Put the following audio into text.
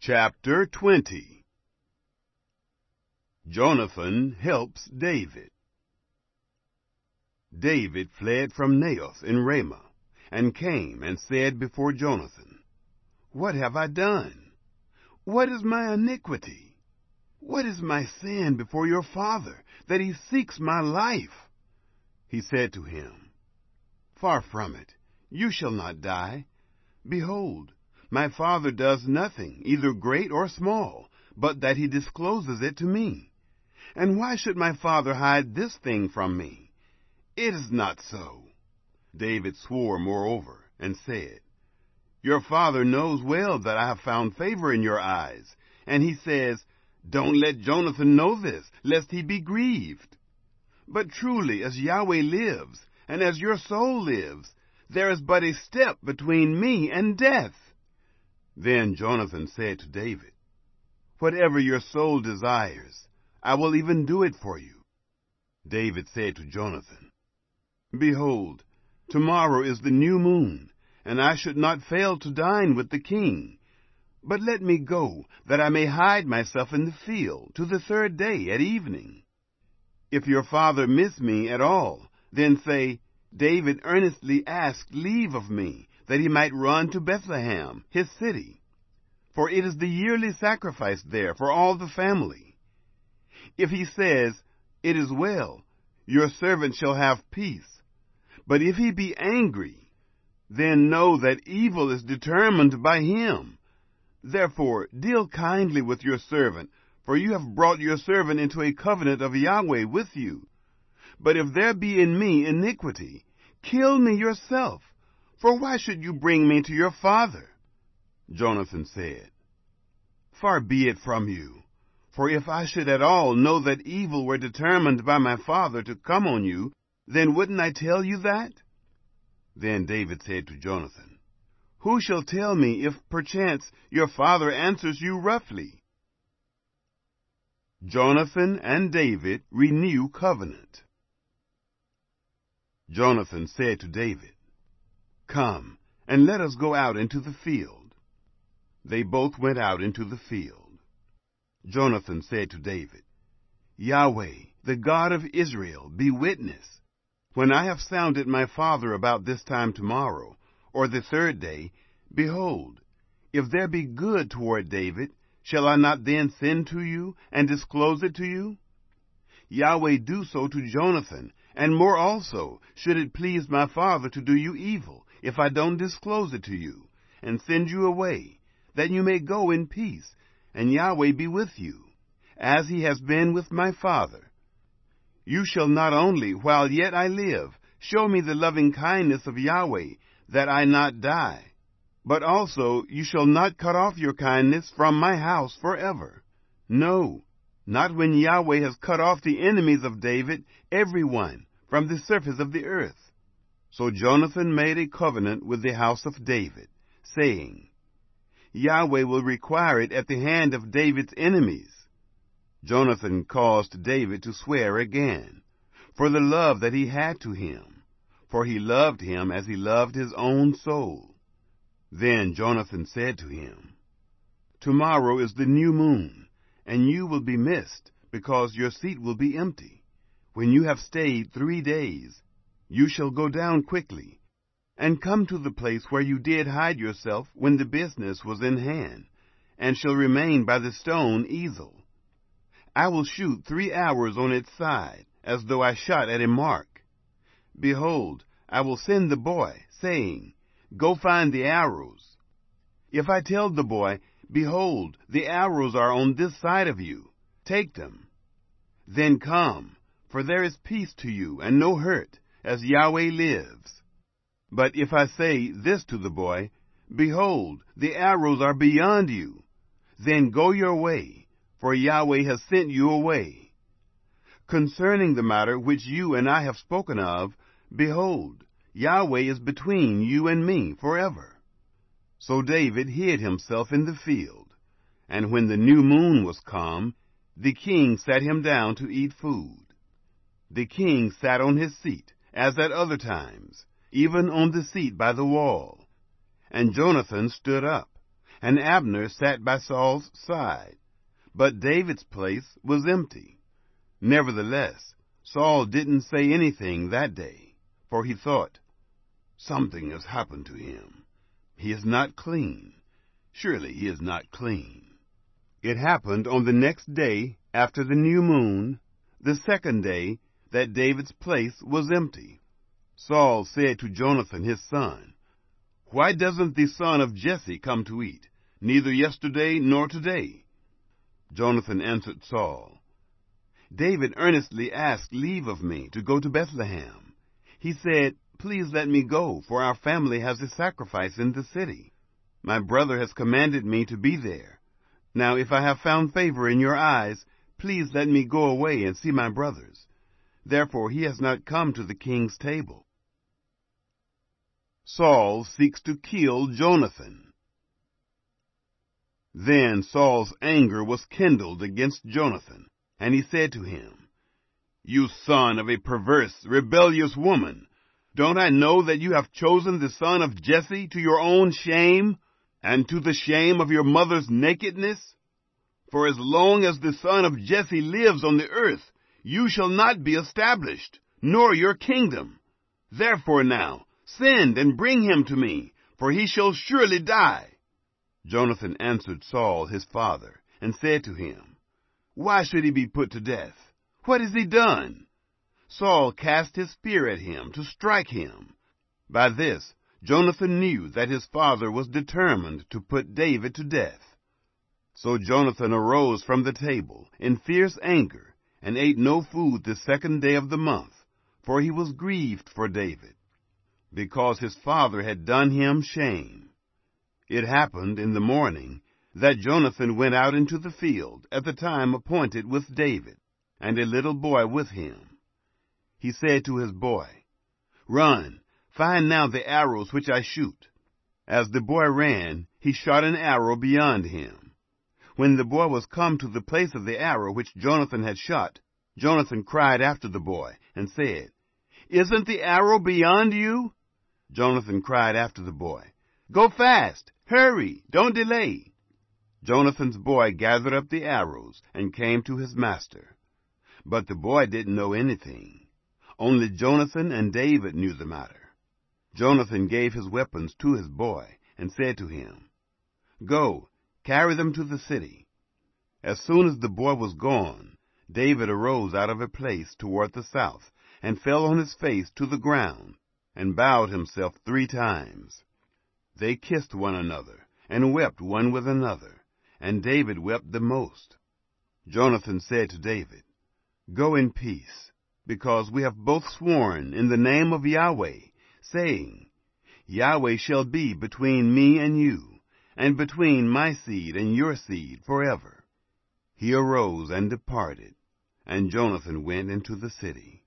Chapter 20. Jonathan helps David. David fled from Naioth in Ramah, and came and said before Jonathan, "What have I done? What is my iniquity? What is my sin before your father, that he seeks my life?" He said to him, "Far from it, you shall not die. Behold, my father does nothing, either great or small, but that he discloses it to me. And why should my father hide this thing from me? It is not so." David swore moreover, and said, "Your father knows well that I have found favor in your eyes." And he says, "Don't let Jonathan know this, lest he be grieved. But truly, as Yahweh lives, and as your soul lives, there is but a step between me and death." Then Jonathan said to David, "Whatever your soul desires, I will even do it for you." David said to Jonathan, "Behold, tomorrow is the new moon, and I should not fail to dine with the king. But let me go, that I may hide myself in the field to the third day at evening. If your father miss me at all, then say, 'David earnestly asked leave of me, that he might run to Bethlehem, his city. For it is the yearly sacrifice there for all the family.' If he says, 'It is well,' your servant shall have peace. But if he be angry, then know that evil is determined by him. Therefore deal kindly with your servant, for you have brought your servant into a covenant of Yahweh with you. But if there be in me iniquity, kill me yourself, for why should you bring me to your father?" Jonathan said, "Far be it from you, for if I should at all know that evil were determined by my father to come on you, then wouldn't I tell you that?" Then David said to Jonathan, "Who shall tell me if perchance your father answers you roughly?" Jonathan and David renew covenant. Jonathan said to David, "Come, and let us go out into the field." They both went out into the field. Jonathan said to David, "Yahweh, the God of Israel, be witness. When I have sounded my father about this time tomorrow, or the third day, behold, if there be good toward David, shall I not then send to you and disclose it to you? Yahweh do so to Jonathan, and more also, should it please my father to do you evil, if I don't disclose it to you, and send you away, that you may go in peace, and Yahweh be with you, as he has been with my father. You shall not only, while yet I live, show me the loving kindness of Yahweh, that I not die, but also you shall not cut off your kindness from my house forever. No, not when Yahweh has cut off the enemies of David, every one, from the surface of the earth." So Jonathan made a covenant with the house of David, saying, "Yahweh will require it at the hand of David's enemies." Jonathan caused David to swear again, for the love that he had to him, for he loved him as he loved his own soul. Then Jonathan said to him, "Tomorrow is the new moon, and you will be missed, because your seat will be empty. When you have stayed 3 days, you shall go down quickly, and come to the place where you did hide yourself when the business was in hand, and shall remain by the stone Ezel. I will shoot 3 arrows on its side, as though I shot at a mark. Behold, I will send the boy, saying, 'Go find the arrows.' If I tell the boy, 'Behold, the arrows are on this side of you, take them,' then come, for there is peace to you and no hurt, as Yahweh lives. But if I say this to the boy, 'Behold, the arrows are beyond you,' then go your way, for Yahweh has sent you away. Concerning the matter which you and I have spoken of, behold, Yahweh is between you and me forever." So David hid himself in the field, and when the new moon was come, the king sat him down to eat food. The king sat on his seat, as at other times, even on the seat by the wall. And Jonathan stood up, and Abner sat by Saul's side. But David's place was empty. Nevertheless, Saul didn't say anything that day, for he thought, "Something has happened to him. He is not clean. Surely he is not clean." It happened on the next day after the new moon, the second day, that David's place was empty. Saul said to Jonathan his son, "Why doesn't the son of Jesse come to eat, neither yesterday nor today?" Jonathan answered Saul, "David earnestly asked leave of me to go to Bethlehem. He said, 'Please let me go, for our family has a sacrifice in the city. My brother has commanded me to be there. Now if I have found favor in your eyes, please let me go away and see my brothers.' Therefore he has not come to the king's table." Saul seeks to kill Jonathan. Then Saul's anger was kindled against Jonathan, and he said to him, "You son of a perverse, rebellious woman, don't I know that you have chosen the son of Jesse to your own shame, and to the shame of your mother's nakedness? For as long as the son of Jesse lives on the earth, you shall not be established, nor your kingdom. Therefore now, send and bring him to me, for he shall surely die." Jonathan answered Saul his father, and said to him, "Why should he be put to death? What has he done?" Saul cast his spear at him to strike him. By this Jonathan knew that his father was determined to put David to death. So Jonathan arose from the table in fierce anger, and ate no food the second day of the month, for he was grieved for David, because his father had done him shame. It happened in the morning that Jonathan went out into the field at the time appointed with David, and a little boy with him. He said to his boy, "Run, find now the arrows which I shoot." As the boy ran, he shot an arrow beyond him. When the boy was come to the place of the arrow which Jonathan had shot, Jonathan cried after the boy and said, "Isn't the arrow beyond you?" Jonathan cried after the boy, "Go fast! Hurry! Don't delay!" Jonathan's boy gathered up the arrows and came to his master. But the boy didn't know anything. Only Jonathan and David knew the matter. Jonathan gave his weapons to his boy and said to him, "Go, carry them to the city." As soon as the boy was gone, David arose out of a place toward the south, and fell on his face to the ground, and bowed himself 3 times. They kissed one another, and wept one with another, and David wept the most. Jonathan said to David, "Go in peace, because we have both sworn in the name of Yahweh, saying, 'Yahweh shall be between me and you, and between my seed and your seed forever.'" He arose and departed, and Jonathan went into the city.